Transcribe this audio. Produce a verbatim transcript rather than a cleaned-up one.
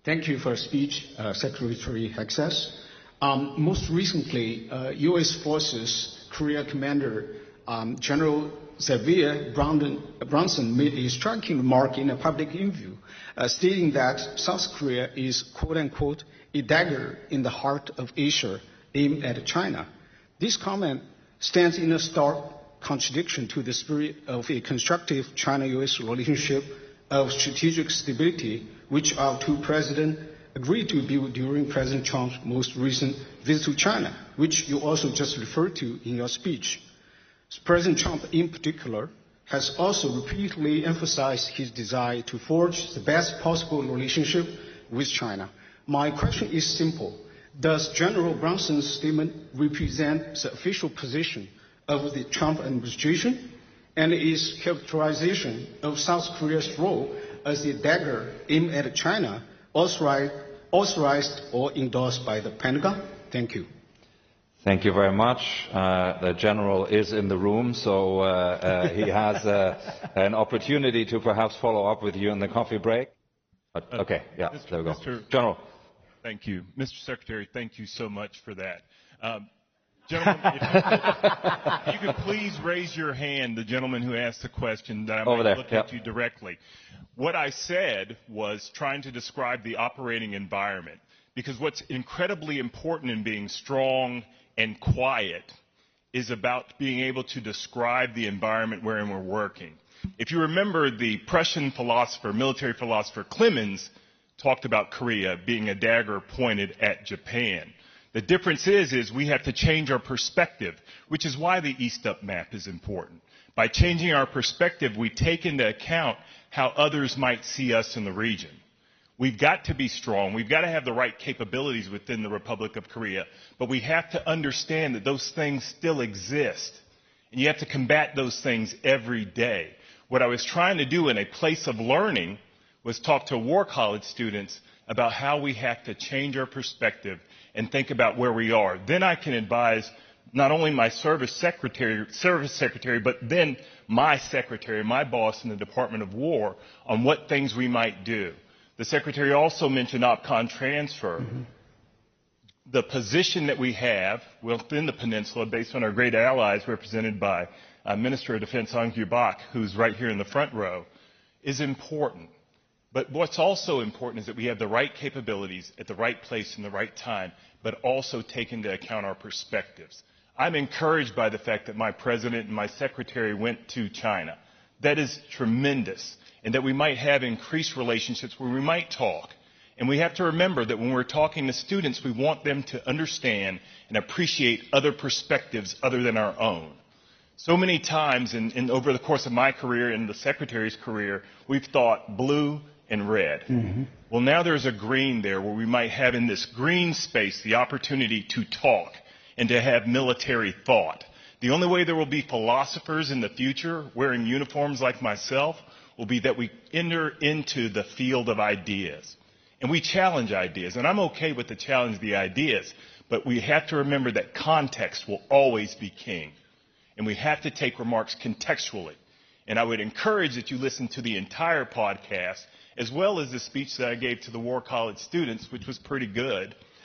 Thank you for your speech, uh, Secretary Hexas. Um, most recently, uh, U S Forces Korea Commander um, General Xavier Bronson made a striking remark in a public interview, uh, stating that South Korea is, quote-unquote, a dagger in the heart of Asia aimed at China. This comment stands in a stark contradiction to the spirit of a constructive China-U S relationship of strategic stability, which our two presidents agreed to build during President Trump's most recent visit to China, which you also just referred to in your speech. President Trump, in particular, has also repeatedly emphasized his desire to forge the best possible relationship with China. My question is simple. Does General Bronson's statement represent the official position of the Trump administration, and is characterization of South Korea's role as a dagger aimed at China authorized, authorized or endorsed by the Pentagon? Thank you. Thank you very much. Uh, the General is in the room, so uh, uh, he has uh, an opportunity to perhaps follow up with you in the coffee break. But, okay, yeah, Mister there we go. Mister General. Thank you. Mister Secretary, thank you so much for that. Um, Gentlemen, if you, could, if you could please raise your hand, the gentleman who asked the question, that I Over might there. look Yep. at you directly. What I said was trying to describe the operating environment, because what's incredibly important in being strong and quiet is about being able to describe the environment wherein we're working. If you remember, the Prussian philosopher, military philosopher Clemens talked about Korea being a dagger pointed at Japan. The difference is, is we have to change our perspective, which is why the East Up map is important. By changing our perspective, we take into account how others might see us in the region. We've got to be strong. We've got to have the right capabilities within the Republic of Korea. But we have to understand that those things still exist. And you have to combat those things every day. What I was trying to do in a place of learning was talk to War College students about how we have to change our perspective and think about where we are. Then I can advise not only my service secretary, service secretary, but then my secretary, my boss in the Department of War on what things we might do. The Secretary also mentioned OPCON transfer. Mm-hmm. The position that we have within the peninsula, based on our great allies represented by uh, Minister of Defense Hong Kyu-bak, who's right here in the front row, is important. But what's also important is that we have the right capabilities at the right place in the right time, but also take into account our perspectives. I'm encouraged by the fact that my president and my secretary went to China. That is tremendous. And that we might have increased relationships where we might talk. And we have to remember that when we're talking to students, we want them to understand and appreciate other perspectives other than our own. So many times in, in over the course of my career and the Secretary's career, we've thought blue and red. Mm-hmm. Well, now there's a green there where we might have in this green space the opportunity to talk and to have military thought. The only way there will be philosophers in the future wearing uniforms like myself will be that we enter into the field of ideas. And we challenge ideas. And I'm okay with the challenge of the ideas, but we have to remember that context will always be king. And we have to take remarks contextually. And I would encourage that you listen to the entire podcast, as well as the speech that I gave to the War College students, which was pretty good.